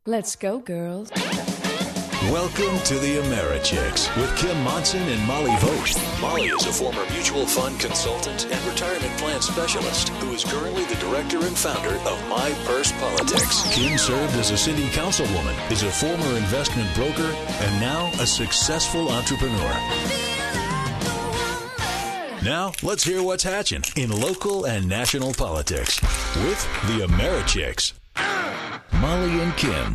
Let's go, girls. Welcome to the Americhicks with Kim Monson and Molly Vogt. Molly is a former mutual fund consultant and retirement plan specialist who is currently the director and founder of My Purse Politics. Kim served as a city councilwoman, is a former investment broker, and now a successful entrepreneur. Now, let's hear what's hatching in local and national politics with the Americhicks. Molly and Kim.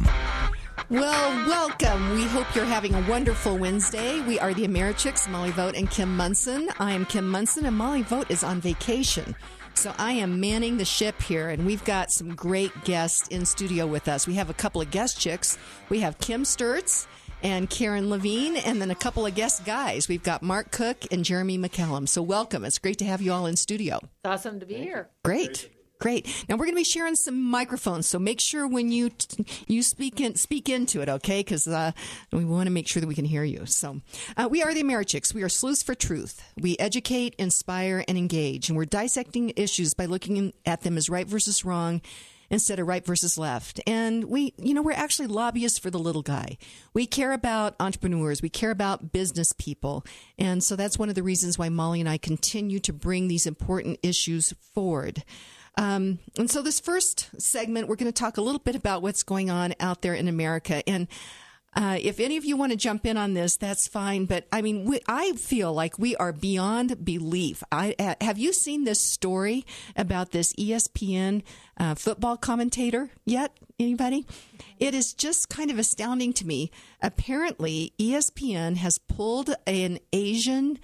Well, welcome. We hope you're having a wonderful Wednesday. We are the Americhicks, Molly Vogt and Kim Monson. I am Kim Monson, and Molly Vogt is on vacation. So I am manning the ship here, and we've got some great guests in studio with us. We have a couple of guest chicks. We have Kim Sturts and Karen Levine, and then a couple of guest guys. We've got Mark Cook and Jeremy McCallum. So welcome. It's great to have you all in studio. It's awesome to be here. Great. Now, we're going to be sharing some microphones, so make sure when you speak into it, okay? Because we want to make sure that we can hear you. So we are the Americhicks. We are sleuths for truth. We educate, inspire, and engage. And we're dissecting issues by looking at them as right versus wrong instead of right versus left. And we're actually lobbyists for the little guy. We care about entrepreneurs. We care about business people. And so that's one of the reasons why Molly and I continue to bring these important issues forward. And so this first segment, we're going to talk a little bit about what's going on out there in America. And if any of you want to jump in on this, that's fine. But I mean, I feel like we are beyond belief. Have you seen this story about this ESPN football commentator yet? Anybody? It is just kind of astounding to me. Apparently, ESPN has pulled an Asian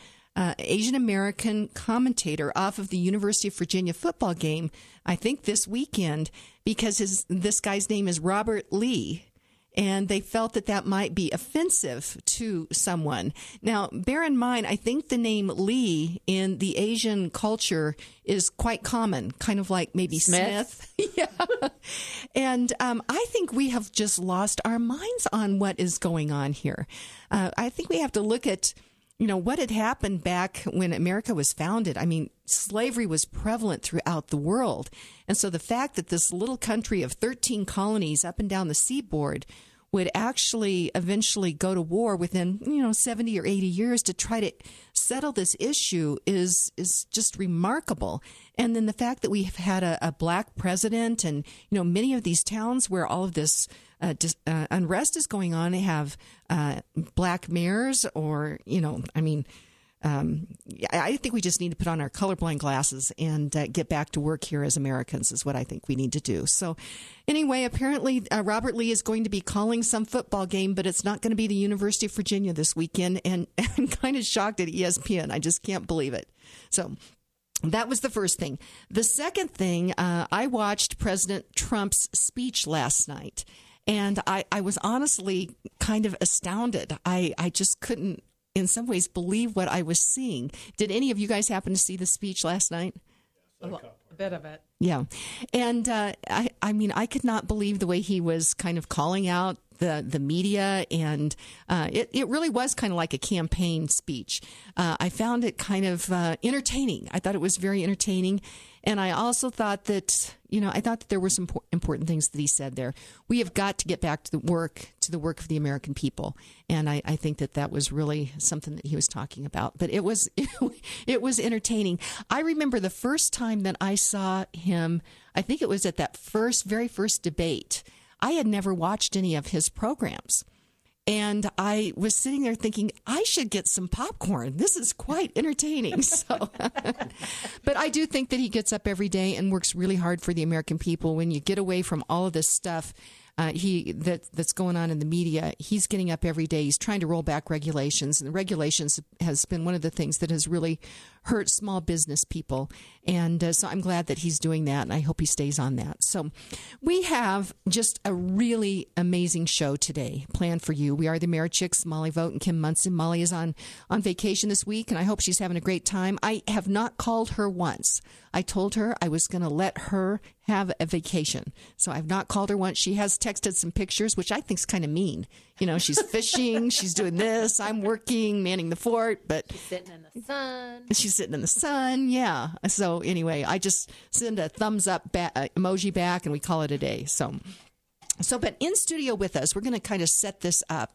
American commentator off of the University of Virginia football game, I think this weekend, because this guy's name is Robert Lee, and they felt that might be offensive to someone. Now, bear in mind, I think the name Lee in the Asian culture is quite common, kind of like maybe Smith. Yeah. And I think we have just lost our minds on what is going on here. I think we have to look at what had happened back when America was founded. I mean, slavery was prevalent throughout the world. And so the fact that this little country of 13 colonies up and down the seaboard would actually eventually go to war within, 70 or 80 years to try to settle this issue is just remarkable. And then the fact that we have had a black president and, many of these towns where all of this unrest is going on, they have black mayors or, I think we just need to put on our colorblind glasses and get back to work here as Americans is what I think we need to do. So anyway, apparently Robert Lee is going to be calling some football game, but it's not going to be the University of Virginia this weekend. And I'm kind of shocked at ESPN. I just can't believe it. So that was the first thing. The second thing, I watched President Trump's speech last night, and I was honestly kind of astounded. I just couldn't, in some ways, believe what I was seeing. Did any of you guys happen to see the speech last night? A bit of it. Yeah. And I could not believe the way he was kind of calling out the media, and it really was kind of like a campaign speech. I found it kind of entertaining. I thought it was very entertaining. And I also thought that, there were some important things that he said there. We have got to get back to the work of the American people. And I think that was really something that he was talking about. But it was entertaining. I remember the first time that I saw him, I think it was at that very first debate. I had never watched any of his programs. And I was sitting there thinking, I should get some popcorn. This is quite entertaining. So, but I do think that he gets up every day and works really hard for the American people. When you get away from all of this stuff that's going on in the media, he's getting up every day. He's trying to roll back regulations, and the regulations has been one of the things that has really hurt small business people. And so I'm glad that he's doing that, and I hope he stays on that. So we have just a really amazing show today planned for you. We are the Americhicks, Molly Vogt and Kim Monson. Molly is on vacation this week, and I hope she's having a great time. I have not called her once. I told her I was going to let her have a vacation. So I've not called her once. She has texted some pictures, which I think is kind of mean. She's fishing, she's doing this, I'm working, manning the fort, but she's sitting in the sun. She's sitting in the sun, yeah. So anyway, I just send a thumbs up emoji back, and we call it a day. So But in studio with us, we're going to kind of set this up,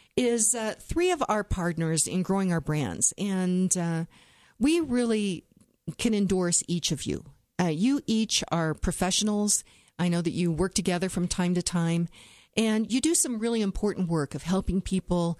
is three of our partners in growing our brands. And we really can endorse each of you. You each are professionals. I know that you work together from time to time, and you do some really important work of helping people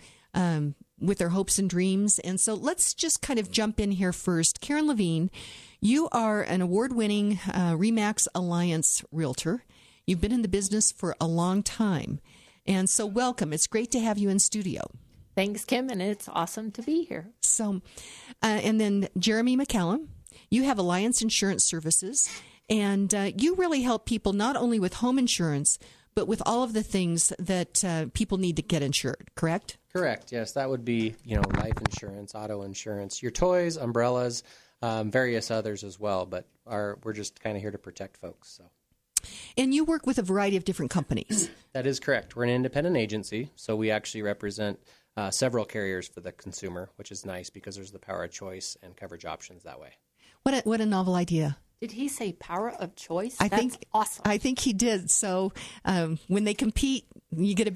with their hopes and dreams. And so let's just kind of jump in here first. Karen Levine, you are an award-winning RE/MAX Alliance realtor. You've been in the business for a long time. And so welcome. It's great to have you in studio. Thanks, Kim, and it's awesome to be here. So, and then Jeremy McCallum, you have Alliance Insurance Services, and you really help people not only with home insurance, but with all of the things that people need to get insured, correct? Correct, yes. That would be, life insurance, auto insurance, your toys, umbrellas, various others as well. But we're just kind of here to protect folks. So. And you work with a variety of different companies. That is correct. We're an independent agency, so we actually represent several carriers for the consumer, which is nice because there's the power of choice and coverage options that way. What a novel idea. Did he say power of choice? That's awesome. I think he did. So when they compete, you get a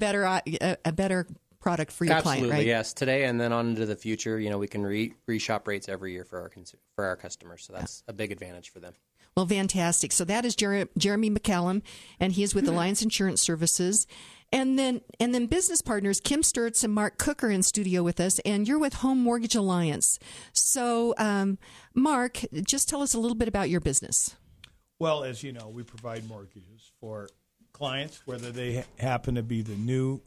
better product for your client, right? Absolutely, yes. Today and then on into the future, we can reshop rates every year for our customers. So that's a big advantage for them. Well, fantastic. So that is Jeremy McCallum, and he is with Alliance Insurance Services. And then business partners, Kim Sturtz and Mark Cook are in studio with us, and you're with Home Mortgage Alliance. So, Mark, just tell us a little bit about your business. Well, as you know, we provide mortgages for clients, whether they happen to be the new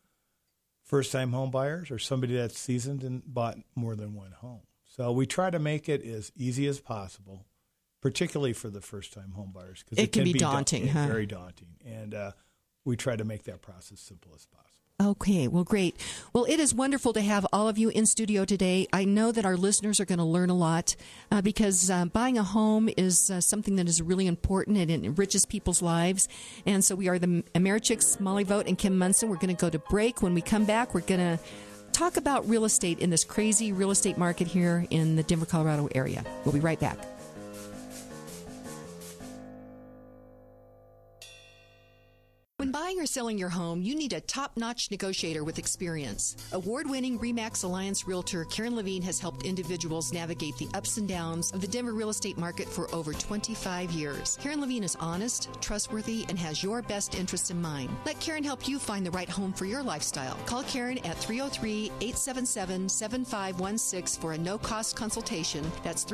first-time home buyers or somebody that's seasoned and bought more than one home. So we try to make it as easy as possible, particularly for the first-time home buyers, because it can be daunting, huh? Very daunting, and we try to make that process simple as possible. Okay, well, great. Well, it is wonderful to have all of you in studio today. I know that our listeners are going to learn a lot because buying a home is something that is really important and it enriches people's lives. And so we are the Americhicks, Molly Vogt and Kim Munson. We're going to go to break. When we come back, we're going to talk about real estate in this crazy real estate market here in the Denver, Colorado area. We'll be right back. When buying or selling your home, you need a top-notch negotiator with experience. Award-winning RE/MAX Alliance realtor Karen Levine has helped individuals navigate the ups and downs of the Denver real estate market for over 25 years. Karen Levine is honest, trustworthy, and has your best interests in mind. Let Karen help you find the right home for your lifestyle. Call Karen at 303-877-7516 for a no-cost consultation. That's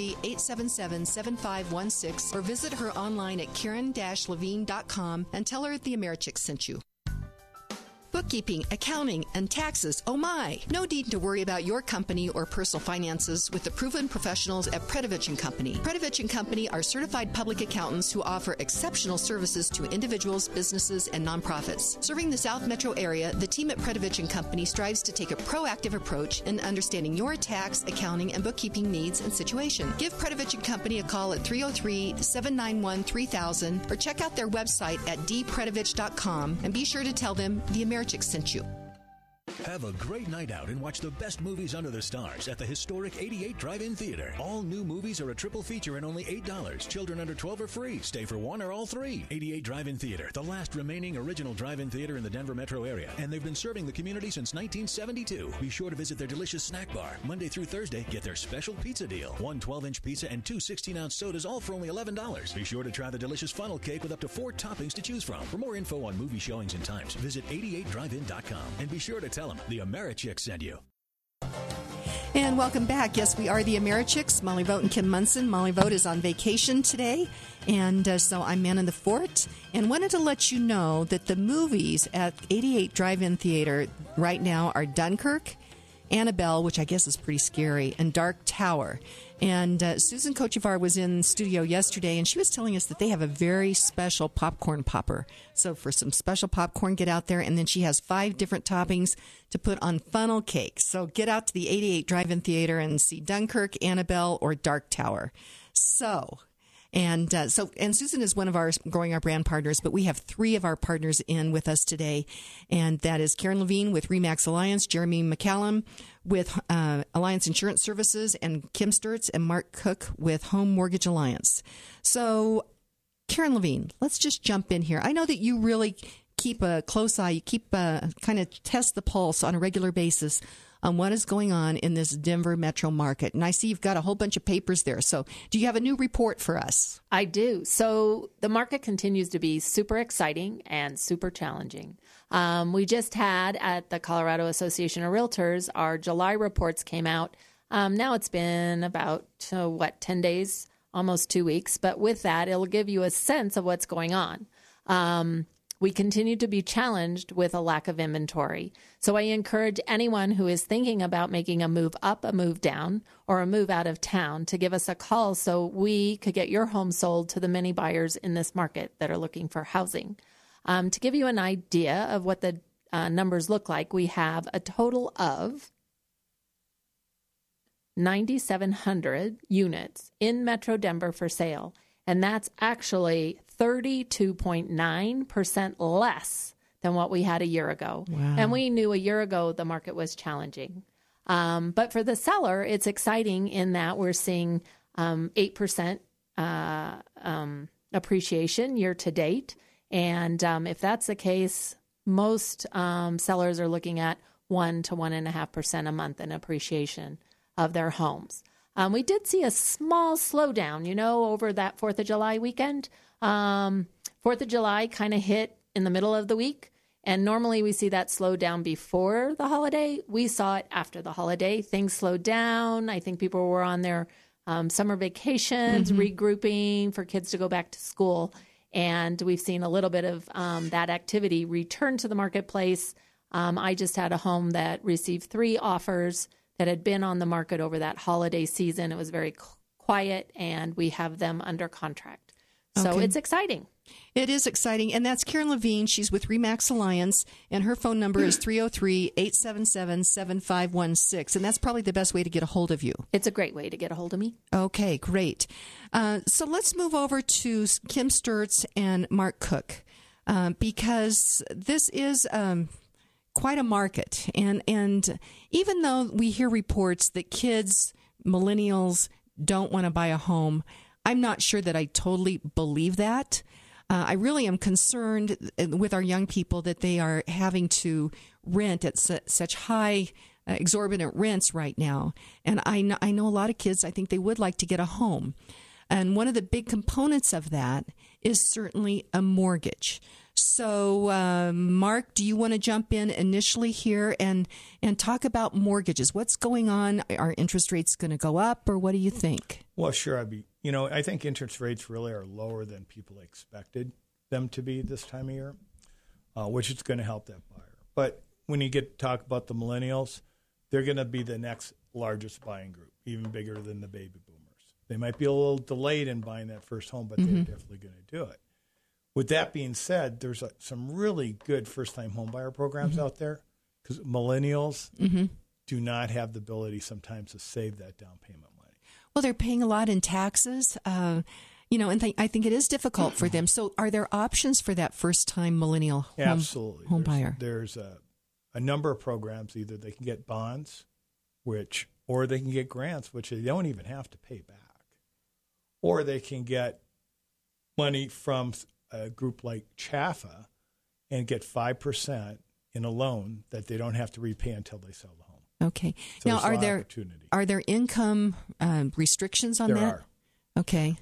303-877-7516, or visit her online at karen-levine.com and tell her the Americhicks sent you. Bookkeeping, accounting, and taxes. Oh my! No need to worry about your company or personal finances with the proven professionals at Predovich & Company. Predovich & Company are certified public accountants who offer exceptional services to individuals, businesses, and nonprofits. Serving the South Metro area, the team at Predovich & Company strives to take a proactive approach in understanding your tax, accounting, and bookkeeping needs and situation. Give Predovich & Company a call at 303-791-3000 or check out their website at dpredovich.com and be sure to tell them the Americhicks sent you. Have a great night out and watch the best movies under the stars at the historic 88 Drive-In Theater. All new movies are a triple feature and only $8. Children under 12 are free. Stay for one or all three. 88 Drive-In Theater, the last remaining original drive-in theater in the Denver metro area, and they've been serving the community since 1972. Be sure to visit their delicious snack bar. Monday through Thursday, get their special pizza deal. One 12-inch pizza and two 16-ounce sodas, all for only $11. Be sure to try the delicious funnel cake with up to 4 toppings to choose from. For more info on movie showings and times, visit 88drivein.com and be sure to tell them the Americhicks sent you. And welcome back. Yes, we are the Americhicks, Molly Vogt and Kim Munson. Molly Vogt is on vacation today, and so I'm manning the fort. And wanted to let you know that the movies at 88 Drive-In Theater right now are Dunkirk, Annabelle, which I guess is pretty scary, and Dark Tower. And Susan Kochevar was in studio yesterday, and she was telling us that they have a very special popcorn popper. So for some special popcorn, get out there. And then she has 5 different toppings to put on funnel cake. So get out to the 88 Drive-In Theater and see Dunkirk, Annabelle, or Dark Tower. And Susan is one of our Growing Our Brand partners, but we have 3 of our partners in with us today, and that is Karen Levine with RE/MAX Alliance, Jeremy McCallum with Alliance Insurance Services, and Kim Sturtz and Mark Cook with Home Mortgage Alliance. So, Karen Levine, let's just jump in here. I know that you really keep a close eye, you keep kind of test the pulse on a regular basis on what is going on in this Denver metro market. And I see you've got a whole bunch of papers there. So do you have a new report for us? I do. So the market continues to be super exciting and super challenging. We just had at the Colorado Association of Realtors, our July reports came out. Now it's been about, 10 days, almost 2 weeks. But with that, it'll give you a sense of what's going on. We continue to be challenged with a lack of inventory. So I encourage anyone who is thinking about making a move up, a move down, or a move out of town to give us a call so we could get your home sold to the many buyers in this market that are looking for housing. To give you an idea of what the numbers look like, we have a total of 9,700 units in Metro Denver for sale. And that's actually 32.9% less than what we had a year ago. Wow. And we knew a year ago the market was challenging. But for the seller, it's exciting in that we're seeing 8% appreciation year to date. And if that's the case, most sellers are looking at 1 to 1.5% a month in appreciation of their homes. We did see a small slowdown, over that 4th of July weekend. 4th of July kind of hit in the middle of the week. And normally we see that slow down before the holiday. We saw it after the holiday. Things slowed down. I think people were on their summer vacations, regrouping for kids to go back to school. And we've seen a little bit of that activity return to the marketplace. I just had a home that received 3 offers that had been on the market over that holiday season. It was very quiet, and we have them under contract. So Okay. it's exciting. It is exciting. And that's Karen Levine. She's with RE/MAX Alliance, and her phone number is 303-877-7516. And that's probably the best way to get a hold of you. It's a great way to get a hold of me. Okay, great. So let's move over to Kim Sturts and Mark Cook, because this is quite a market. And even though we hear reports that kids, millennials, don't want to buy a home, I'm not sure that I totally believe that. I really am concerned with our young people that they are having to rent at such high, exorbitant rents right now. And I know a lot of kids, I think they would like to get a home. And one of the big components of that is certainly a mortgage. So, Mark, do you want to jump in initially here and talk about mortgages? What's going on? Are interest rates going to go up, or what do you think? Well, sure. I think interest rates really are lower than people expected them to be this time of year, which is going to help that buyer. But when you get to talk about the millennials, they're going to be the next largest buying group, even bigger than the baby boomers. They might be a little delayed in buying that first home, but they're definitely going to do it. With that being said, there's some really good first-time homebuyer programs out there, because millennials do not have the ability sometimes to save that down payment money. Well, they're paying a lot in taxes, and I think it is difficult for them. So are there options for that first-time millennial Absolutely. home buyer? There's a number of programs. Either they can get bonds, or they can get grants, which they don't even have to pay back, or they can get money from a group like Chaffa and get 5% in a loan that they don't have to repay until they sell the home. Okay. So Now, there's are there income restrictions on there that? are. Okay.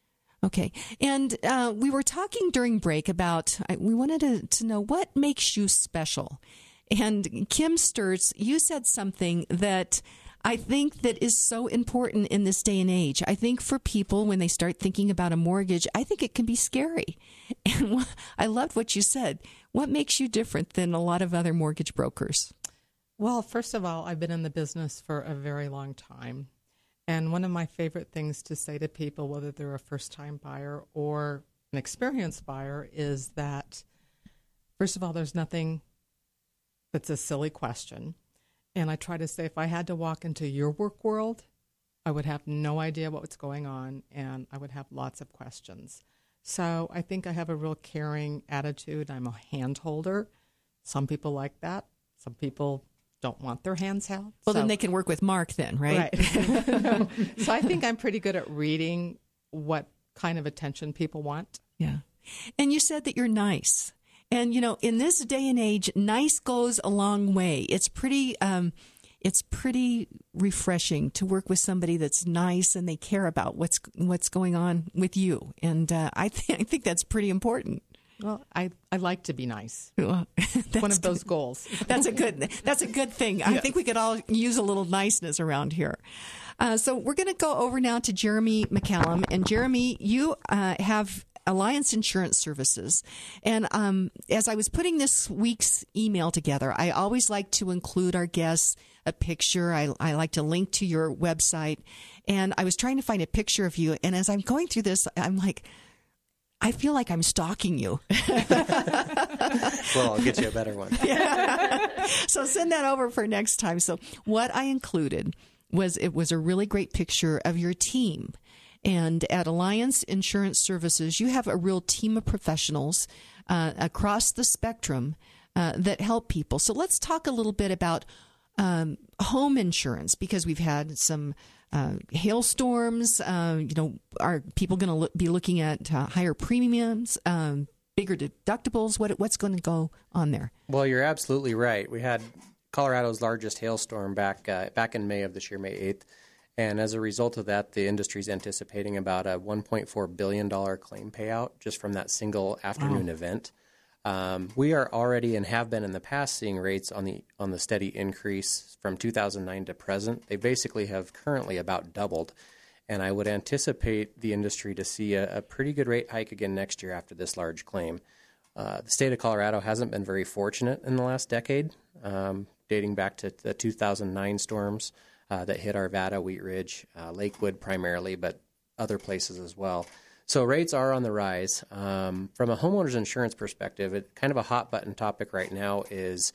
And we were talking during break about, we wanted to know what makes you special. And Kim Sturts, you said something that I think that is so important in this day and age. I think for people, when they start thinking about a mortgage, I think it can be scary. And I loved what you said. What makes you different than a lot of other mortgage brokers? Well, first of all, I've been in the business for a very long time. And one of my favorite things to say to people, whether they're a first-time buyer or an experienced buyer, is that, first of all, there's nothing that's a silly question. And I try to say, if I had to walk into your work world, I would have no idea what's going on, and I would have lots of questions. So I think I have a real caring attitude. I'm a hand holder. Some people like that. Some people don't want their hands held. Well, then they can work with Mark then, right? Right. So I think I'm pretty good at reading what kind of attention people want. Yeah. And you said that you're nice. And, in this day and age, nice goes a long way. It's pretty refreshing to work with somebody that's nice and they care about what's going on with you. And I think that's pretty important. Well, I like to be nice. Well, One of those goals. That's a good thing. Yeah. I think we could all use a little niceness around here. So we're going to go over now to Jeremy McCallum. And Jeremy, you have Alliance Insurance Services. And as I was putting this week's email together, I always like to include our guests a picture. I like to link to your website. And I was trying to find a picture of you. And as I'm going through this, I'm like, I feel like I'm stalking you. Well, I'll get you a better one. Yeah. So send that over for next time. So what I included was a really great picture of your team. And at Alliance Insurance Services, you have a real team of professionals across the spectrum that help people. So let's talk a little bit about home insurance, because we've had some hailstorms. Are people going to be looking at higher premiums, bigger deductibles? What's going to go on there? Well, you're absolutely right. We had Colorado's largest hailstorm back in May of this year, May 8th. And as a result of that, the industry's anticipating about a $1.4 billion claim payout just from that single afternoon event. We are already and have been in the past seeing rates on the steady increase from 2009 to present. They basically have currently about doubled. And I would anticipate the industry to see a pretty good rate hike again next year after this large claim. The state of Colorado hasn't been very fortunate in the last decade, dating back to the 2009 storms that hit Arvada, Wheat Ridge, Lakewood primarily, but other places as well. So rates are on the rise. From a homeowner's insurance perspective, kind of a hot button topic right now is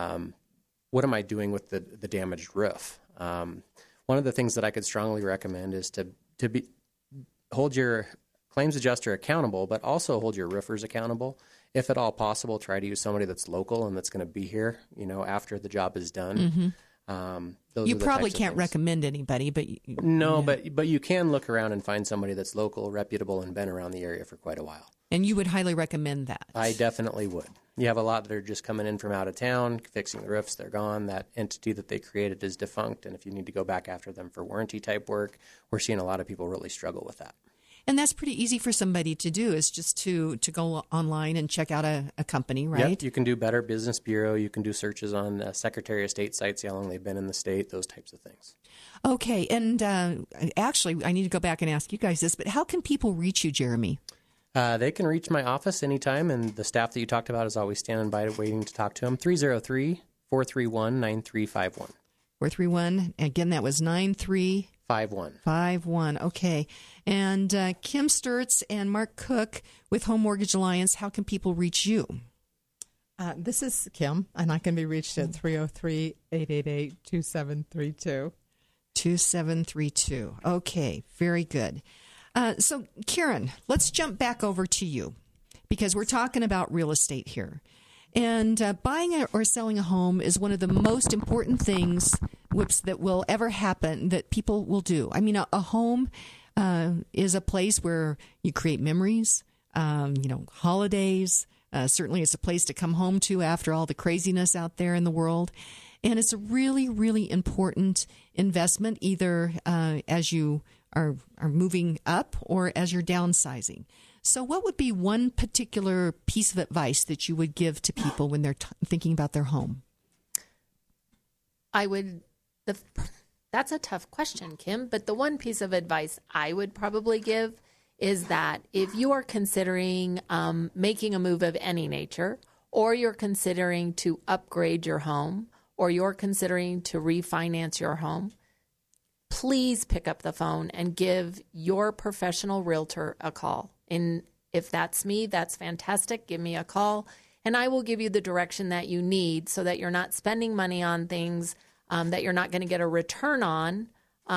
what am I doing with the damaged roof? One of the things that I could strongly recommend is to hold your claims adjuster accountable, but also hold your roofers accountable. If at all possible, try to use somebody that's local and that's going to be here, after the job is done. Mm-hmm. Those you are the probably types of can't things. recommend anybody, but No, but you can look around and find somebody that's local, reputable, and been around the area for quite a while. And you would highly recommend that. I definitely would. You have a lot that are just coming in from out of town, fixing the roofs, they're gone. That entity that they created is defunct, and if you need to go back after them for warranty type work, we're seeing a lot of people really struggle with that. And that's pretty easy for somebody to do, is just to go online and check out a company, right? Yep, you can do Better Business Bureau. You can do searches on Secretary of State sites, how long they've been in the state, those types of things. Okay, and actually, I need to go back and ask you guys this, but how can people reach you, Jeremy? They can reach my office anytime, and the staff that you talked about is always standing by waiting to talk to them. 303-431-9351. 431, again, that was 9351. Okay. And Kim Sturtz and Mark Cook with Home Mortgage Alliance, how can people reach you? This is Kim, and I can be reached at 303-888-2732. 2732. Okay, very good. So, Karen, let's jump back over to you, because we're talking about real estate here. And buying or selling a home is one of the most important things that will ever happen, that people will do. I mean, a home is a place where you create memories, holidays. Certainly it's a place to come home to after all the craziness out there in the world. And it's a really, really important investment, either as you are moving up or as you're downsizing. So what would be one particular piece of advice that you would give to people when they're thinking about their home? That's a tough question, Kim, but the one piece of advice I would probably give is that if you are considering making a move of any nature, or you're considering to upgrade your home, or you're considering to refinance your home, please pick up the phone and give your professional realtor a call. And if that's me, that's fantastic. Give me a call, and I will give you the direction that you need so that you're not spending money on things that you're not going to get a return on.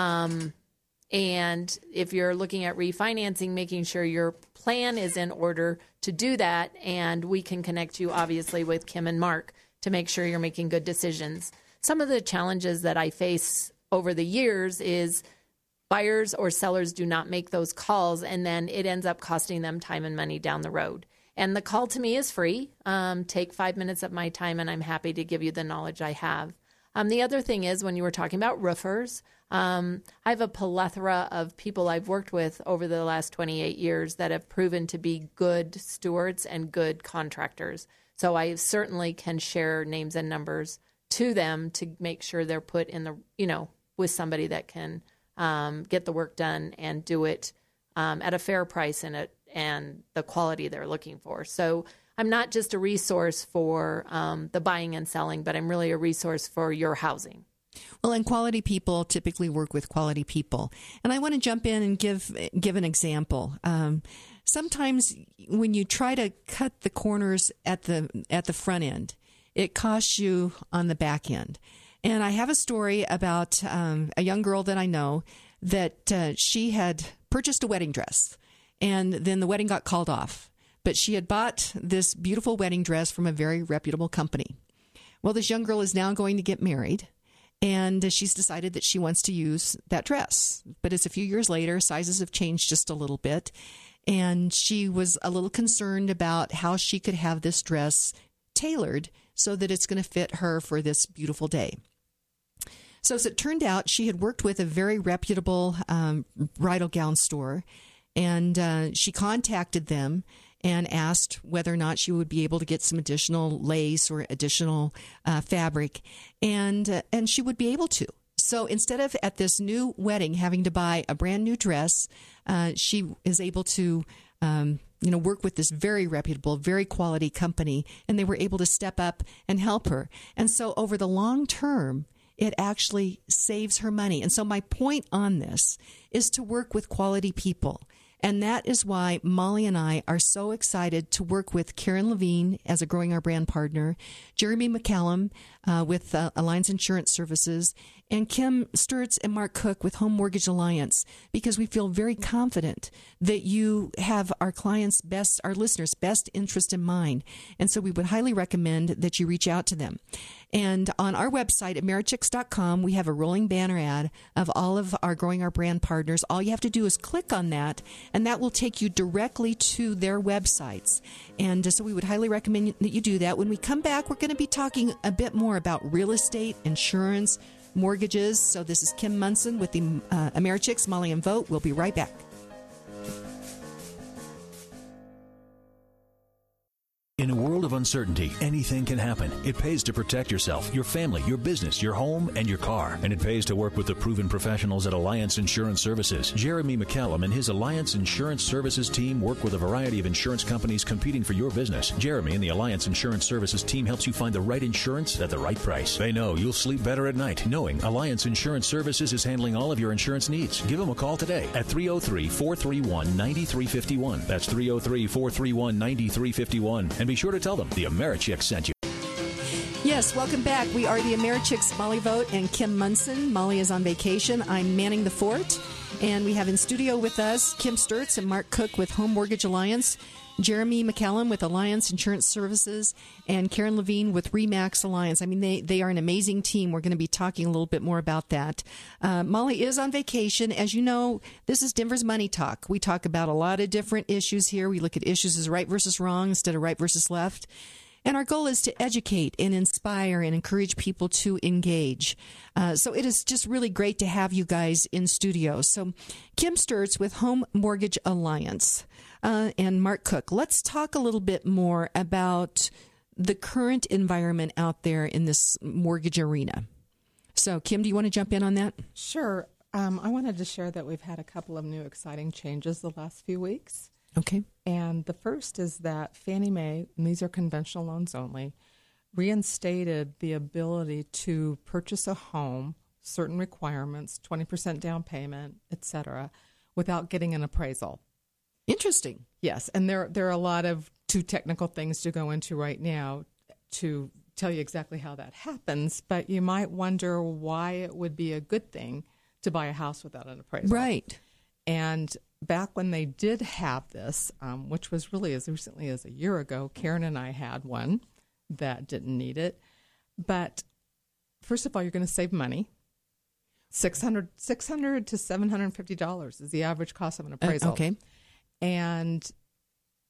And if you're looking at refinancing, making sure your plan is in order to do that. And we can connect you, obviously, with Kim and Mark to make sure you're making good decisions. Some of the challenges that I face over the years is buyers or sellers do not make those calls, and then it ends up costing them time and money down the road. And the call to me is free. Take 5 minutes of my time, and I'm happy to give you the knowledge I have. The other thing is, when you were talking about roofers, I have a plethora of people I've worked with over the last 28 years that have proven to be good stewards and good contractors. So I certainly can share names and numbers to them to make sure they're put in the, with somebody that can get the work done and do it at a fair price and the quality they're looking for. So I'm not just a resource for the buying and selling, but I'm really a resource for your housing. Well, and quality people typically work with quality people. And I want to jump in and give an example. Sometimes when you try to cut the corners at the front end, it costs you on the back end. And I have a story about a young girl that I know that she had purchased a wedding dress, and then the wedding got called off. But she had bought this beautiful wedding dress from a very reputable company. Well, this young girl is now going to get married, and she's decided that she wants to use that dress. But it's a few years later, sizes have changed just a little bit, and she was a little concerned about how she could have this dress tailored so that it's going to fit her for this beautiful day. So as it turned out, she had worked with a very reputable bridal gown store, and she contacted them and asked whether or not she would be able to get some additional lace or additional fabric, and she would be able to. So instead of at this new wedding having to buy a brand new dress, she is able to work with this very reputable, very quality company, and they were able to step up and help her. And so over the long term, it actually saves her money. And so my point on this is to work with quality people. And that is why Molly and I are so excited to work with Karen Levine as a Growing Our Brand partner, Jeremy McCallum with Alliance Insurance Services, and Kim Sturtz and Mark Cook with Home Mortgage Alliance, because we feel very confident that you have our clients' best, our listeners' best interest in mind. And so we would highly recommend that you reach out to them. And on our website at Americhicks.com, we have a rolling banner ad of all of our Growing Our Brand partners. All you have to do is click on that, and that will take you directly to their websites. And so we would highly recommend that you do that. When we come back, we're going to be talking a bit more about real estate, insurance, mortgages. So this is Kim Monson with the Americhicks, Molly and Vote. We'll be right back. In a world of uncertainty, anything can happen. It pays to protect yourself, your family, your business, your home, and your car. And it pays to work with the proven professionals at Alliance Insurance Services. Jeremy McCallum and his Alliance Insurance Services team work with a variety of insurance companies competing for your business. Jeremy and the Alliance Insurance Services team helps you find the right insurance at the right price. They know you'll sleep better at night knowing Alliance Insurance Services is handling all of your insurance needs. Give them a call today at 303-431-9351. That's 303-431-9351. And be sure to tell them the Americhicks sent you. Yes, welcome back. We are the Americhicks, Molly Vote and Kim Monson. Molly is on vacation. I'm manning the fort. And we have in studio with us Kim Sturtz and Mark Cook with Home Mortgage Alliance, Jeremy McCallum with Alliance Insurance Services, and Karen Levine with RE/MAX Alliance. I mean, they are an amazing team. We're going to be talking a little bit more about that. Molly is on vacation. As you know, this is Denver's Money Talk. We talk about a lot of different issues here. We look at issues as right versus wrong instead of right versus left. And our goal is to educate and inspire and encourage people to engage. So it is just really great to have you guys in studio. So Kim Sturtz with Home Mortgage Alliance and Mark Cook. Let's talk a little bit more about the current environment out there in this mortgage arena. So Kim, do you want to jump in on that? Sure. I wanted to share that we've had a couple of new exciting changes the last few weeks. Okay. And the first is that Fannie Mae, and these are conventional loans only, reinstated the ability to purchase a home, certain requirements, 20% down payment, etc., without getting an appraisal. Interesting. Yes, and there are a lot of too technical things to go into right now to tell you exactly how that happens, but you might wonder why it would be a good thing to buy a house without an appraisal. Right. And back when they did have this, which was really as recently as a year ago, Karen and I had one that didn't need it. But first of all, you're going to save money. $600 to $750 is the average cost of an appraisal. Okay. And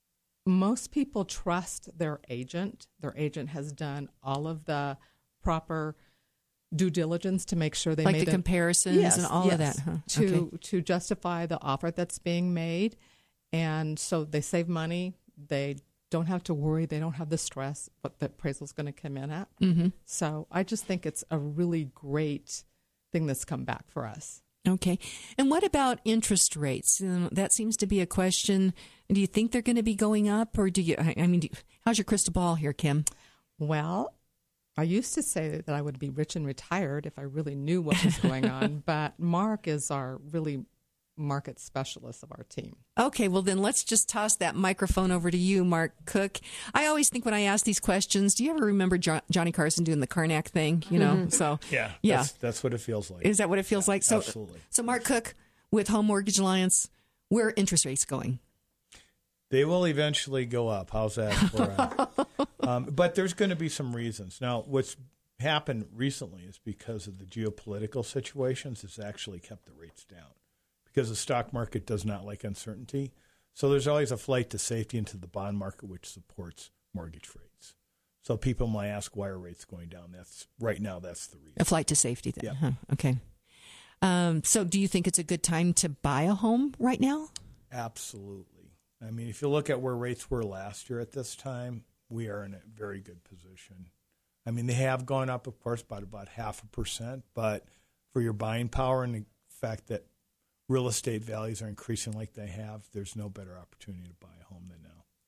most people trust their agent. Their agent has done all of the proper due diligence to make sure they like made the comparisons and all of that, huh? to justify the offer that's being made. And so they save money. They don't have to worry. They don't have the stress what the appraisal is going to come in at. Mm-hmm. So I just think it's a really great thing that's come back for us. Okay. And what about interest rates? That seems to be a question. Do you think they're going to be going up, or how's your crystal ball here, Kim? Well, I used to say that I would be rich and retired if I really knew what was going on, but Mark is our really market specialist of our team. Okay, well then let's just toss that microphone over to you, Mark Cook. I always think when I ask these questions, do you ever remember Johnny Carson doing the Karnak thing? You know, so yeah, that's what it feels like. Is that what it feels like? So, absolutely. So Mark Cook with Home Mortgage Alliance, where are interest rates going? They will eventually go up. How's that for but there's going to be some reasons. Now, what's happened recently is because of the geopolitical situations, it's actually kept the rates down because the stock market does not like uncertainty. So there's always a flight to safety into the bond market, which supports mortgage rates. So people might ask, why are rates going down? Right now, that's the reason. A flight to safety then. Yeah. Huh? Okay. So do you think it's a good time to buy a home right now? Absolutely. I mean, if you look at where rates were last year at this time, we are in a very good position. I mean, they have gone up, of course, by about 0.5%, but for your buying power and the fact that real estate values are increasing like they have, there's no better opportunity to buy a home than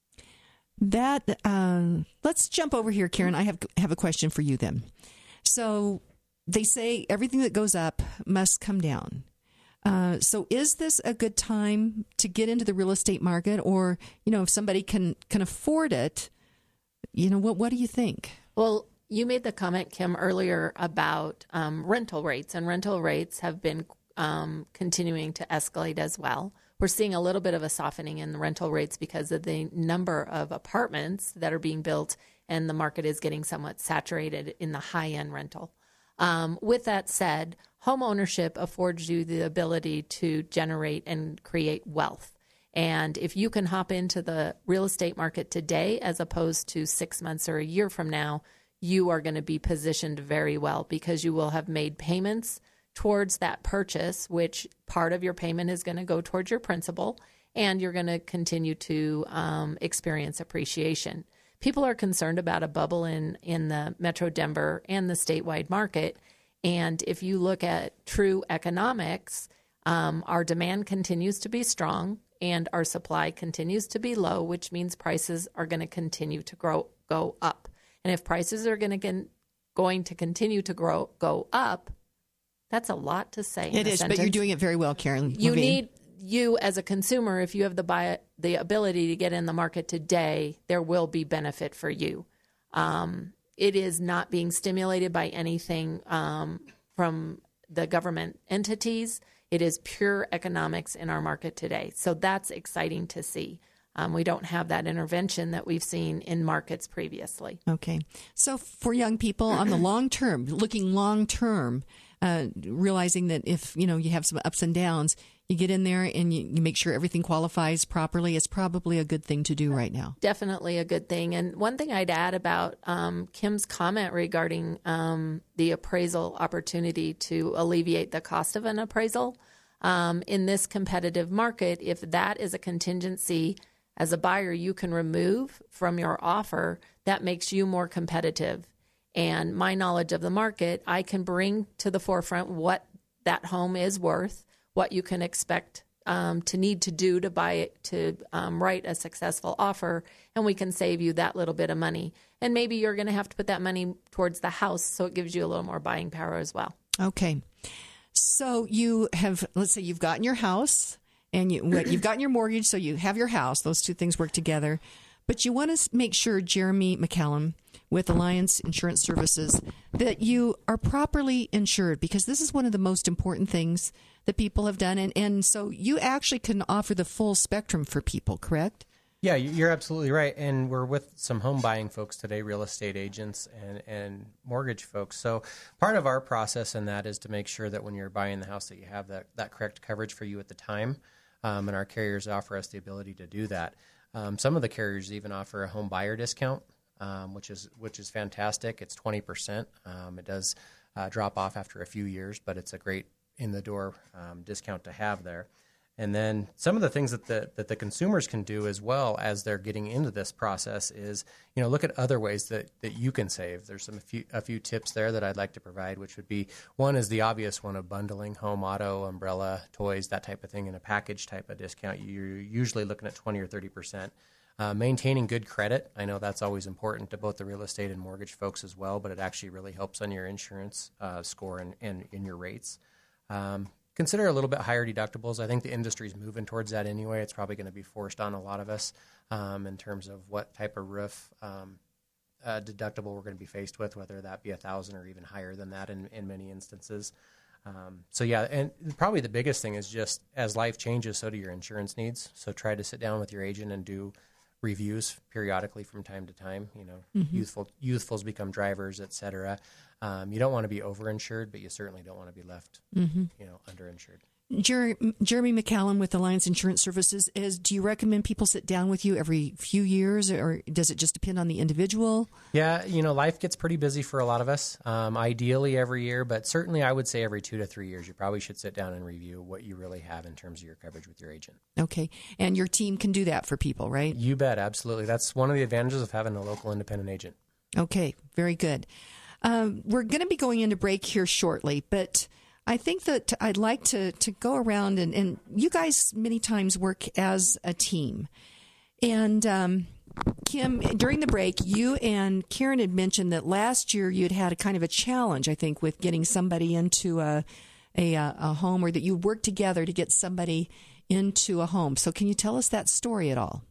now. Let's jump over here, Karen. I have a question for you then. So they say everything that goes up must come down. So is this a good time to get into the real estate market, or, if somebody can afford it, what do you think? Well, you made the comment, Kim, earlier about rental rates, and rental rates have been continuing to escalate as well. We're seeing a little bit of a softening in the rental rates because of the number of apartments that are being built, and the market is getting somewhat saturated in the high-end rental. With that said, home ownership affords you the ability to generate and create wealth. And if you can hop into the real estate market today as opposed to 6 months or a year from now, you are going to be positioned very well because you will have made payments towards that purchase, which part of your payment is going to go towards your principal, and you're going to continue to experience appreciation. People are concerned about a bubble in the Metro Denver and the statewide market. And if you look at true economics, our demand continues to be strong and our supply continues to be low, which means prices are going to continue to go up. And if prices are going to continue to go up, that's a lot to say. It is, but you're doing it very well, Karen. You as a consumer, if you have the ability to get in the market today, there will be benefit for you. It is not being stimulated by anything from the government entities. It is pure economics in our market today. So that's exciting to see. We don't have that intervention that we've seen in markets previously. Okay. So for young people on the long term, looking long term, realizing that if, you have some ups and downs, you get in there and you make sure everything qualifies properly, it's probably a good thing to do right now. Definitely a good thing. And one thing I'd add about Kim's comment regarding the appraisal opportunity to alleviate the cost of an appraisal. In this competitive market, if that is a contingency as a buyer you can remove from your offer, that makes you more competitive. And my knowledge of the market, I can bring to the forefront what that home is worth, what you can expect to need to do to buy it, to write a successful offer, and we can save you that little bit of money. And maybe you're going to have to put that money towards the house, so it gives you a little more buying power as well. Okay. So you have, let's say you've gotten your house and you've gotten your mortgage, so you have your house. Those two things work together. But you want to make sure, Jeremy McCallum with Alliance Insurance Services, that you are properly insured, because this is one of the most important things that people have done. And so you actually can offer the full spectrum for people, correct? Yeah, you're absolutely right. And we're with some home buying folks today, real estate agents and mortgage folks. So part of our process in that is to make sure that when you're buying the house that you have that correct coverage for you at the time. And our carriers offer us the ability to do that. Some of the carriers even offer a home buyer discount, which is fantastic. It's 20%. It does drop off after a few years, but it's a great in-the-door discount to have there. And then some of the things that the consumers can do as well as they're getting into this process is, look at other ways that you can save. There's a few tips there that I'd like to provide, which would be, one is the obvious one of bundling home, auto, umbrella, toys, that type of thing in a package type of discount. You're usually looking at 20 or 30%. Maintaining good credit. I know that's always important to both the real estate and mortgage folks as well, but it actually really helps on your insurance score and in your rates. Consider a little bit higher deductibles. I think the industry's moving towards that anyway. It's probably going to be forced on a lot of us in terms of what type of roof deductible we're going to be faced with, whether that be $1,000 or even higher than that in many instances. And probably the biggest thing is just as life changes, so do your insurance needs. So try to sit down with your agent and do reviews periodically from time to time. Youthfuls become drivers, et cetera. You don't want to be overinsured, but you certainly don't want to be left, underinsured. Jeremy McCallum with Alliance Insurance Services do you recommend people sit down with you every few years, or does it just depend on the individual? Yeah, life gets pretty busy for a lot of us. Ideally every year, but certainly I would say every 2 to 3 years, you probably should sit down and review what you really have in terms of your coverage with your agent. Okay, and your team can do that for people, right? You bet, absolutely. That's one of the advantages of having a local independent agent. Okay, very good. We're going to be going into break here shortly, but I think that I'd like to go around and you guys many times work as a team. And Kim, during the break, you and Karen had mentioned that last year you'd had a kind of a challenge, I think, with getting somebody into a home, or that you worked together to get somebody into a home. So can you tell us that story at all?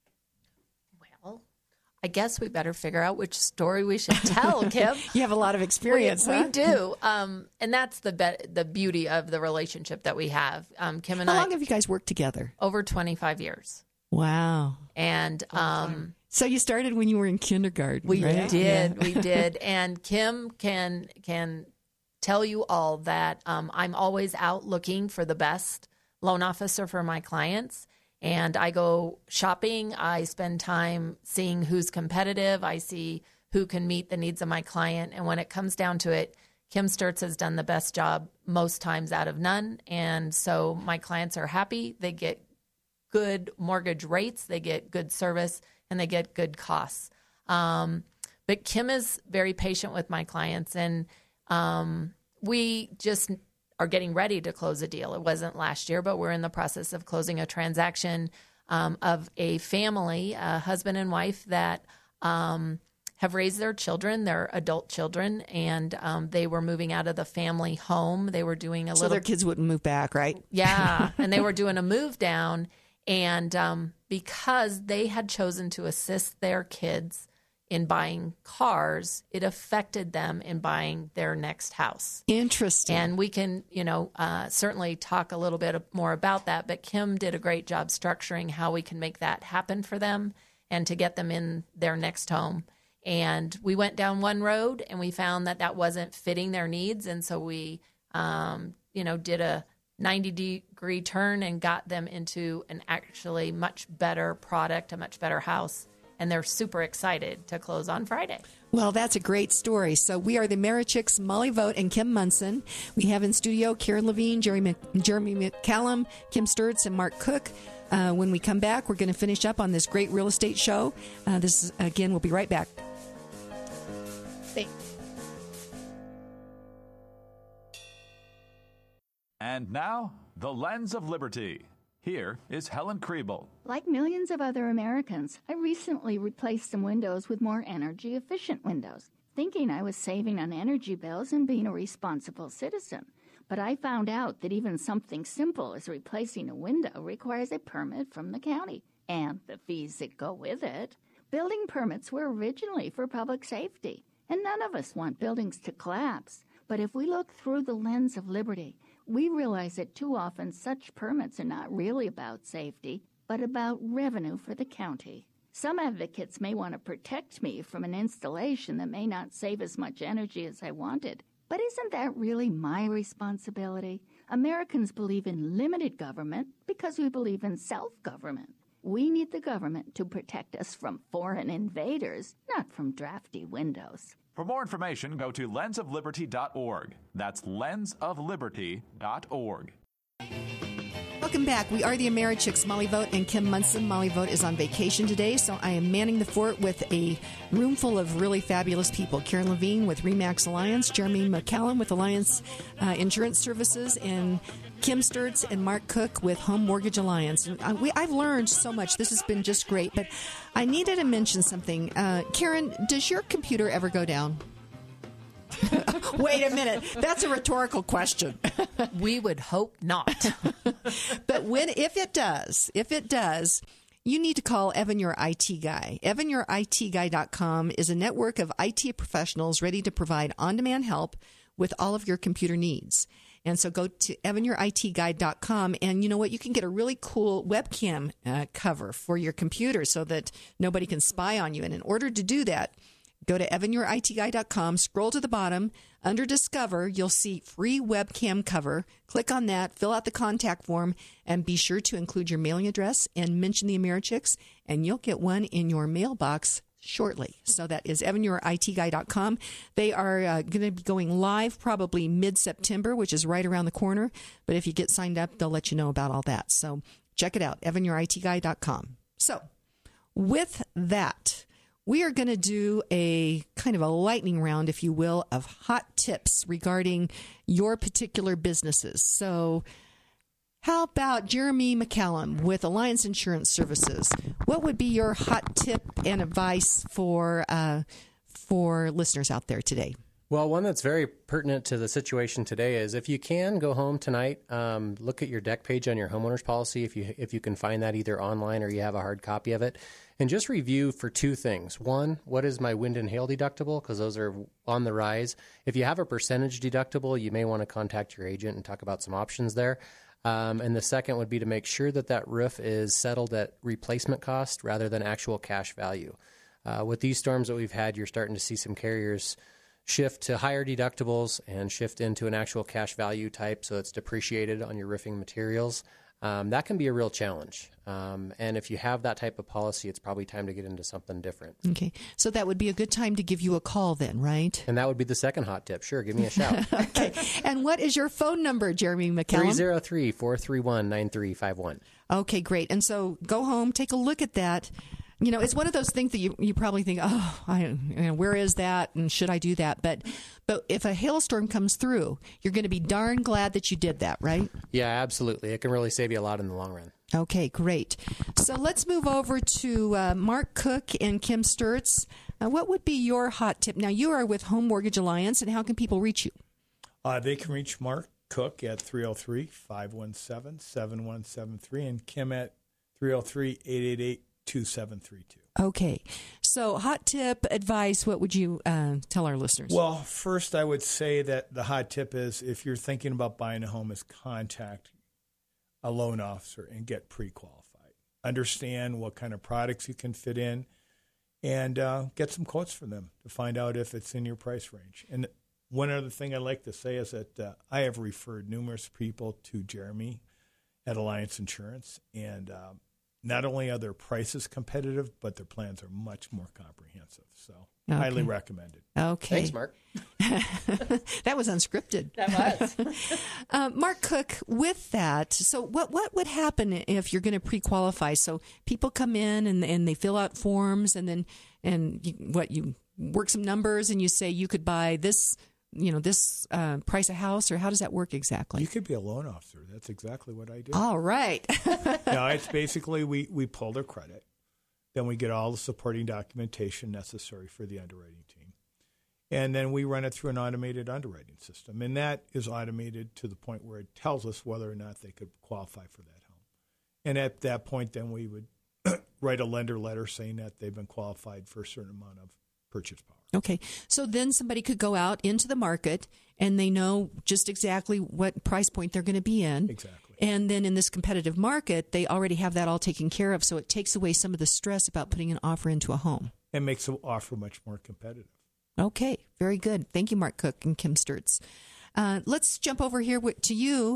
I guess we better figure out which story we should tell, Kim. You have a lot of experience, We do. And that's the beauty of the relationship that we have. Kim and How long have you guys worked together? Over 25 years. Wow. And so you started when you were in kindergarten, we right? did. We did. And Kim can tell you all that I'm always out looking for the best loan officer for my clients. And I go shopping. I spend time seeing who's competitive. I see who can meet the needs of my client. And when it comes down to it, Kim Sturts has done the best job most times out of none. And so my clients are happy. They get good mortgage rates. They get good service, and they get good costs. But Kim is very patient with my clients. And we just are getting ready to close a deal. It wasn't last year, but we're in the process of closing a transaction of a family, a husband and wife that have raised their children, their adult children, and they were moving out of the family home. They were doing so their kids wouldn't move back, right? Yeah, and they were doing a move down, and because they had chosen to assist their kids in buying cars, it affected them in buying their next house. Interesting. And we can, certainly talk a little bit more about that, but Kim did a great job structuring how we can make that happen for them and to get them in their next home. And we went down one road and we found that wasn't fitting their needs. And so we, did a 90-degree turn and got them into an actually much better product, a much better house. And they're super excited to close on Friday. Well, that's a great story. So we are the Americhicks, Molly Vogt and Kim Munson. We have in studio Karen Levine, Jeremy McCallum, Kim Sturts, and Mark Cook. When we come back, we're going to finish up on this great real estate show. We'll be right back. Thanks. And now, The Lens of Liberty. Here is Helen Kriebel. Like millions of other Americans, I recently replaced some windows with more energy-efficient windows, thinking I was saving on energy bills and being a responsible citizen. But I found out that even something simple as replacing a window requires a permit from the county, and the fees that go with it. Building permits were originally for public safety, and none of us want buildings to collapse. But if we look through the lens of liberty, we realize that too often such permits are not really about safety, but about revenue for the county. Some advocates may want to protect me from an installation that may not save as much energy as I wanted. But isn't that really my responsibility? Americans believe in limited government because we believe in self-government. We need the government to protect us from foreign invaders, not from drafty windows. For more information, go to lensofliberty.org. That's lensofliberty.org. Welcome back. We are the Americhicks, Molly Vogt and Kim Munson. Molly Vogt is on vacation today, so I am manning the fort with a room full of really fabulous people. Karen Levine with RE/MAX Alliance, Jeremy McCallum with Alliance Insurance Services, and Kim Sturtz and Mark Cook with Home Mortgage Alliance. I've learned so much. This has been just great, but I needed to mention something. Karen, does your computer ever go down? Wait a minute. That's a rhetorical question. We would hope not. But if it does, you need to call Evan Your IT Guy. EvanYourITGuy.com is a network of IT professionals ready to provide on-demand help with all of your computer needs. And so go to EvanYourITGuy.com, and you know what? You can get a really cool webcam cover for your computer so that nobody can spy on you. And in order to do that, go to EvanYourITGuy.com, scroll to the bottom. Under Discover, you'll see free webcam cover. Click on that, fill out the contact form, and be sure to include your mailing address and mention the Americhicks, and you'll get one in your mailbox shortly. So that is EvanYourITGuy.com. They are going to be going live probably mid-September, which is right around the corner. But if you get signed up, they'll let you know about all that. So check it out, EvanYourITGuy.com. So with that, we are going to do a kind of a lightning round, if you will, of hot tips regarding your particular businesses. So how about Jeremy McCallum with Alliance Insurance Services? What would be your hot tip and advice for listeners out there today? Well, one that's very pertinent to the situation today is if you can go home tonight, look at your deck page on your homeowner's policy if you can find that either online or you have a hard copy of it, and just review for two things. One, what is my wind and hail deductible? Because those are on the rise. If you have a percentage deductible, you may want to contact your agent and talk about some options there. And the second would be to make sure that roof is settled at replacement cost rather than actual cash value. With these storms that we've had, you're starting to see some carriers shift to higher deductibles and shift into an actual cash value type, so it's depreciated on your roofing materials. That can be a real challenge. And if you have that type of policy, it's probably time to get into something different. Okay. So that would be a good time to give you a call then, right? And that would be the second hot tip. Sure, give me a shout. Okay. And what is your phone number, Jeremy McCallum? 303-431-9351. Okay, great. And so go home, take a look at that. You know, it's one of those things that you probably think, where is that and should I do that? But if a hailstorm comes through, you're going to be darn glad that you did that, right? Yeah, absolutely. It can really save you a lot in the long run. Okay, great. So let's move over to Mark Cook and Kim Sturtz. What would be your hot tip? Now, you are with Home Mortgage Alliance, and how can people reach you? They can reach Mark Cook at 303-517-7173 and Kim at 303-888-2732. Okay. So hot tip, advice, what would you tell our listeners? Well, first I would say that the hot tip is if you're thinking about buying a home is contact a loan officer and get pre-qualified. Understand what kind of products you can fit in and get some quotes from them to find out if it's in your price range. And one other thing I'd like to say is that I have referred numerous people to Jeremy at Alliance Insurance, and not only are their prices competitive, but their plans are much more comprehensive. So highly recommended. Okay. Thanks, Mark. That was unscripted. That was. Mark Cook, with that, so what would happen if you're going to pre-qualify? So people come in and they fill out forms and you work some numbers and you say you could buy this, this price of house, or how does that work exactly? You could be a loan officer. That's exactly what I do. All right. No, it's basically we pull their credit. Then we get all the supporting documentation necessary for the underwriting team. And then we run it through an automated underwriting system. And that is automated to the point where it tells us whether or not they could qualify for that home. And at that point, then we would write a lender letter saying that they've been qualified for a certain amount of purchase power. Okay. So then somebody could go out into the market and they know just exactly what price point they're going to be in. Exactly. And then in this competitive market, they already have that all taken care of. So it takes away some of the stress about putting an offer into a home. It makes the offer much more competitive. Okay. Very good. Thank you, Mark Cook and Kim Sturtz. Let's jump over here to you,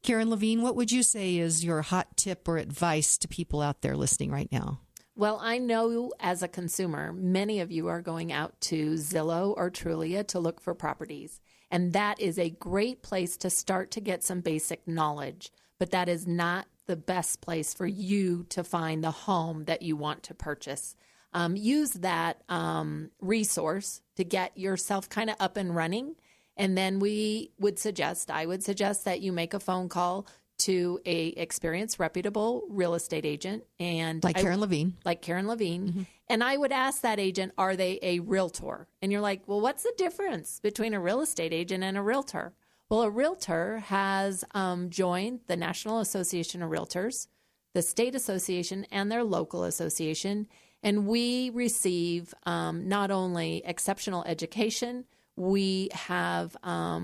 Karen Levine, what would you say is your hot tip or advice to people out there listening right now? Well, I know as a consumer, many of you are going out to Zillow or Trulia to look for properties. And that is a great place to start to get some basic knowledge. But that is not the best place for you to find the home that you want to purchase. Use that resource to get yourself kind of up and running. And then I would suggest that you make a phone call to a experienced, reputable real estate agent. And Karen Levine. Like Karen Levine. Mm-hmm. And I would ask that agent, are they a realtor? And you're like, well, what's the difference between a real estate agent and a realtor? Well, a realtor has joined the National Association of Realtors, the state association, and their local association. And we receive not only exceptional education, we have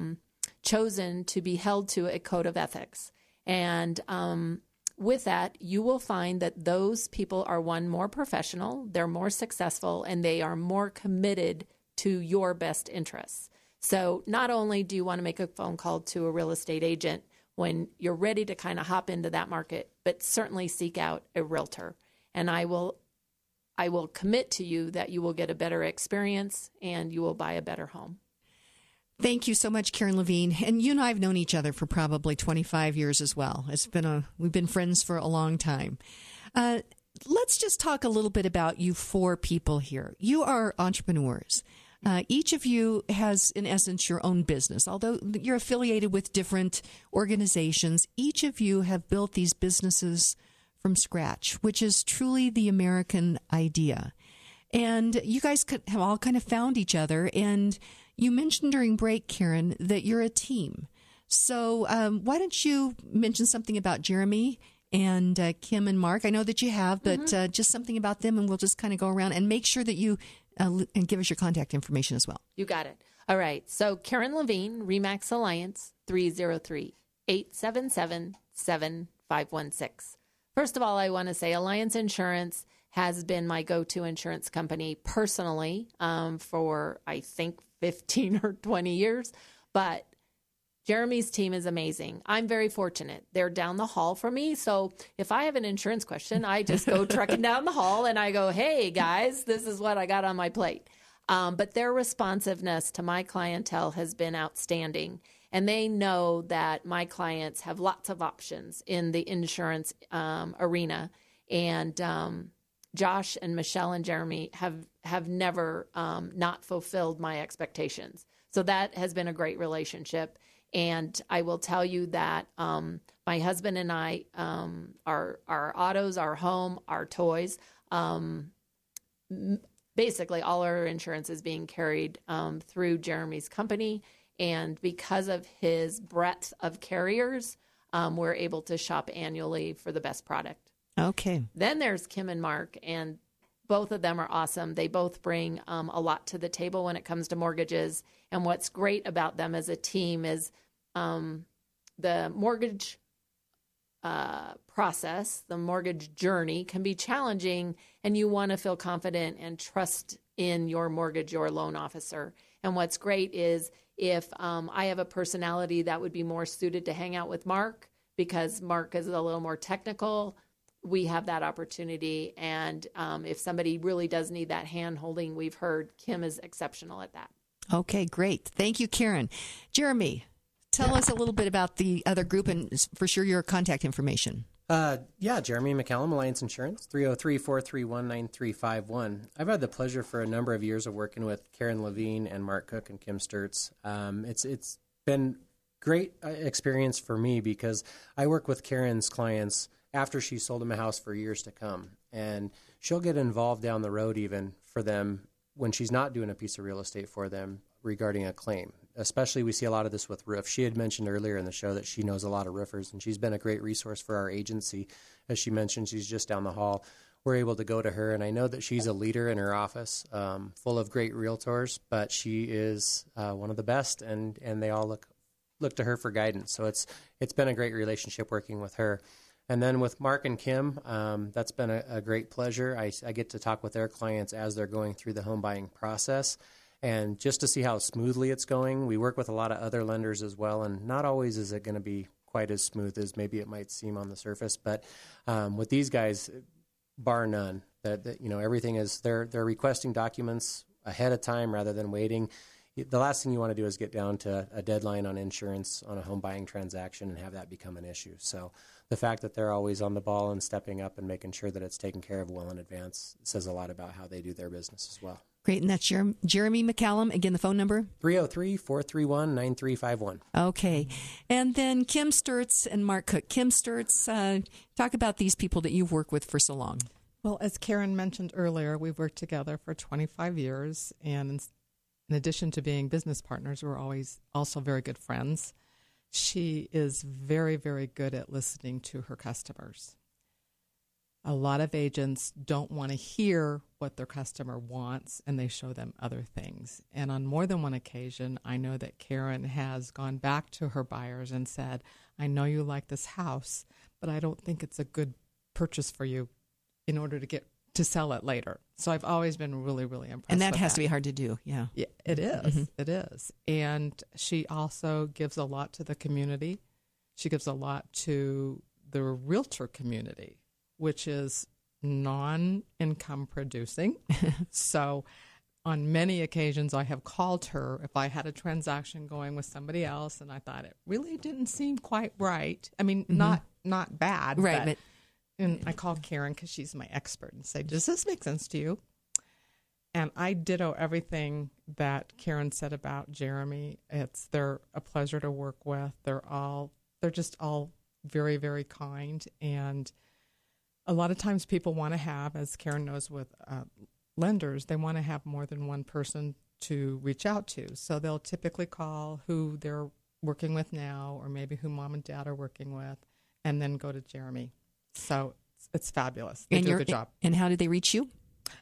chosen to be held to a code of ethics. And with that, you will find that those people are, one, more professional, they're more successful, and they are more committed to your best interests. So not only do you want to make a phone call to a real estate agent when you're ready to kind of hop into that market, but certainly seek out a realtor. And I will commit to you that you will get a better experience and you will buy a better home. Thank you so much, Karen Levine. And you and I have known each other for probably 25 years as well. We've been friends for a long time. Let's just talk a little bit about you four people here. You are entrepreneurs. Each of you has, in essence, your own business. Although you're affiliated with different organizations, each of you have built these businesses from scratch, which is truly the American idea. And you guys have all kind of found each other. And you mentioned during break, Karen, that you're a team. So why don't you mention something about Jeremy and Kim and Mark? I know that you have, but just something about them, and we'll just kind of go around and make sure that you and give us your contact information as well. You got it. All right. So Karen Levine, RE/MAX Alliance, 303-877-7516. First of all, I want to say Alliance Insurance has been my go-to insurance company personally for, I think, 15 or 20 years. But Jeremy's team is amazing. I'm very fortunate. They're down the hall from me. So if I have an insurance question, I just go trucking down the hall and I go, hey, guys, this is what I got on my plate. But their responsiveness to my clientele has been outstanding. And they know that my clients have lots of options in the insurance arena. And Josh and Michelle and Jeremy have never not fulfilled my expectations. So that has been a great relationship. And I will tell you that my husband and I, our autos, our home, our toys, basically all our insurance is being carried through Jeremy's company. And because of his breadth of carriers, we're able to shop annually for the best product. Okay. Then there's Kim and Mark, and both of them are awesome. They both bring a lot to the table when it comes to mortgages. And what's great about them as a team is the mortgage process, the mortgage journey can be challenging, and you want to feel confident and trust in your mortgage or loan officer. And what's great is if I have a personality that would be more suited to hang out with Mark, because Mark is a little more technical, we have that opportunity. And if somebody really does need that hand holding, we've heard Kim is exceptional at that. Okay, great. Thank you, Karen. Jeremy, tell us a little bit about the other group and for sure your contact information. Jeremy McCallum, Alliance Insurance, 303-431-9351. I've had the pleasure for a number of years of working with Karen Levine and Mark Cook and Kim Sturtz. It's been great experience for me because I work with Karen's clients after she sold them a house for years to come. And she'll get involved down the road even for them when she's not doing a piece of real estate for them regarding a claim. Especially we see a lot of this with roofs. She had mentioned earlier in the show that she knows a lot of roofers, and she's been a great resource for our agency. As she mentioned, she's just down the hall. We're able to go to her, and I know that she's a leader in her office, full of great realtors, but she is one of the best, and they all look to her for guidance. So it's been a great relationship working with her. And then with Mark and Kim, that's been a great pleasure. I get to talk with their clients as they're going through the home buying process. And just to see how smoothly it's going, we work with a lot of other lenders as well, and not always is it going to be quite as smooth as maybe it might seem on the surface. But with these guys, bar none, that everything is they're requesting documents ahead of time rather than waiting. The last thing you want to do is get down to a deadline on insurance on a home buying transaction and have that become an issue. So the fact that they're always on the ball and stepping up and making sure that it's taken care of well in advance says a lot about how they do their business as well. Great. And that's Jeremy McCallum. Again, the phone number? 303-431-9351. Okay. And then Kim Sturts and Mark Cook. Kim Sturts, talk about these people that you've worked with for so long. Well, as Karen mentioned earlier, we've worked together for 25 years, and in addition to being business partners, we're always also very good friends. She is very, very good at listening to her customers. A lot of agents don't want to hear what their customer wants, and they show them other things. And on more than one occasion, I know that Karen has gone back to her buyers and said, I know you like this house, but I don't think it's a good purchase for you in order to sell it later. So I've always been really, really impressed. And that with has to be hard to do. Yeah, it is. Mm-hmm. It is. And she also gives a lot to the community. She gives a lot to the realtor community, which is non-income producing. So on many occasions, I have called her if I had a transaction going with somebody else and I thought it really didn't seem quite right. I mean, not bad, right? But and I call Karen because she's my expert and say, does this make sense to you? And I ditto everything that Karen said about Jeremy. They're a pleasure to work with. They're just all very, very kind. And a lot of times people want to have, as Karen knows with lenders, they want to have more than one person to reach out to. So they'll typically call who they're working with now or maybe who mom and dad are working with and then go to Jeremy. So it's fabulous. They do a good job. And how did they reach you?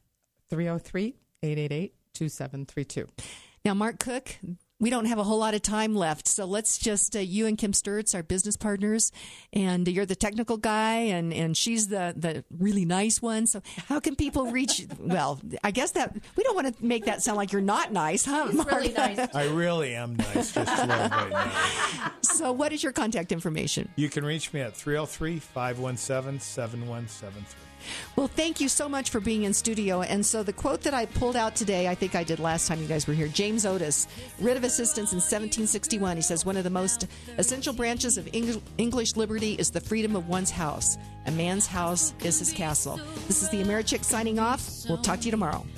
303-888-2732. Now, Mark Cook, we don't have a whole lot of time left, so let's just, you and Kim Sturts are business partners, and you're the technical guy, and she's the really nice one. So how can people reach, well, I guess that, we don't want to make that sound like you're not nice, huh, Mark? Really nice. I really am nice, just to let everybody know. So what is your contact information? You can reach me at 303-517-7173. Well, thank you so much for being in studio. And so the quote that I pulled out today, I think I did last time you guys were here, James Otis, writ of assistance in 1761. He says, one of the most essential branches of English liberty is the freedom of one's house. A man's house is his castle. This is the Americhick signing off. We'll talk to you tomorrow.